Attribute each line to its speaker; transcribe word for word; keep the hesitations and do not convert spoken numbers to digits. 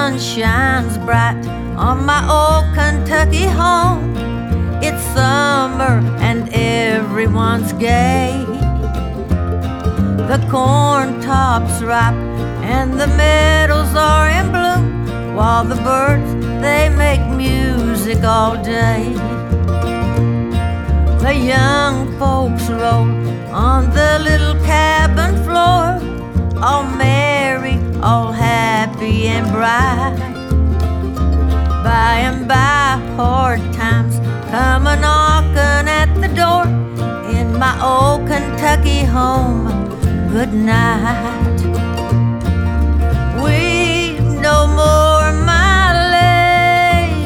Speaker 1: sun shines bright on my old Kentucky home. It's summer and everyone's gay. The corn tops ripe and the meadows are in bloom, while the birds, they make music all day. The young folks roll on the little cabin floor, all merry, all happy and bright. By and by hard times come a knocking at the door in my old Kentucky home. Good night.